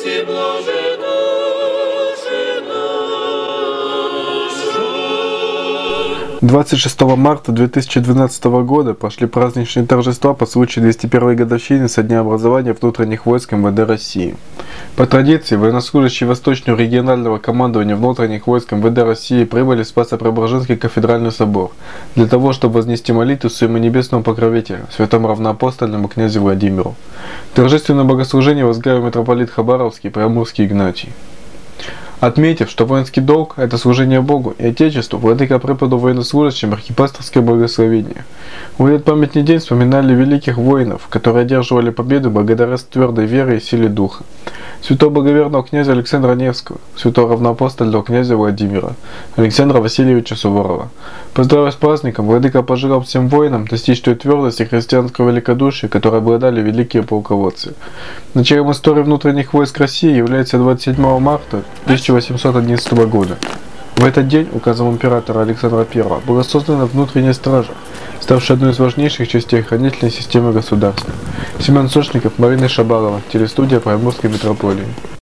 и блажи души наши. 26 марта 2012 года прошли праздничные торжества по случаю 201-й годовщины со дня образования внутренних войск МВД России. По традиции, военнослужащие Восточного регионального командования внутренних войск МВД России прибыли в Спасо-Преображенский кафедральный собор для того, чтобы вознести молитву своему небесному покровителю, святому равноапостольному князю Владимиру. Торжественное богослужение возглавил митрополит Хабаровский Преамурский Игнатий. Отметив, что воинский долг – это служение Богу и Отечеству, владыка преподал военнослужащим архипасторское благословение. В этот памятный день вспоминали великих воинов, которые одерживали победу благодаря твердой вере и силе духа. Святого благоверного князя Александра Невского, святого равноапостольного князя Владимира, Александра Васильевича Суворова. Поздравляя с праздником, владыка пожелал всем воинам достичь той твердости христианского великодушия, которой обладали великие полководцы. Началом истории внутренних войск России является 27 марта 1811 года. В этот день указом императора Александра I была создана внутренняя стража, ставшая одной из важнейших частей охранительной системы государства. Семен Сошников, Марина Шабалова, телестудия Преамурской митрополии.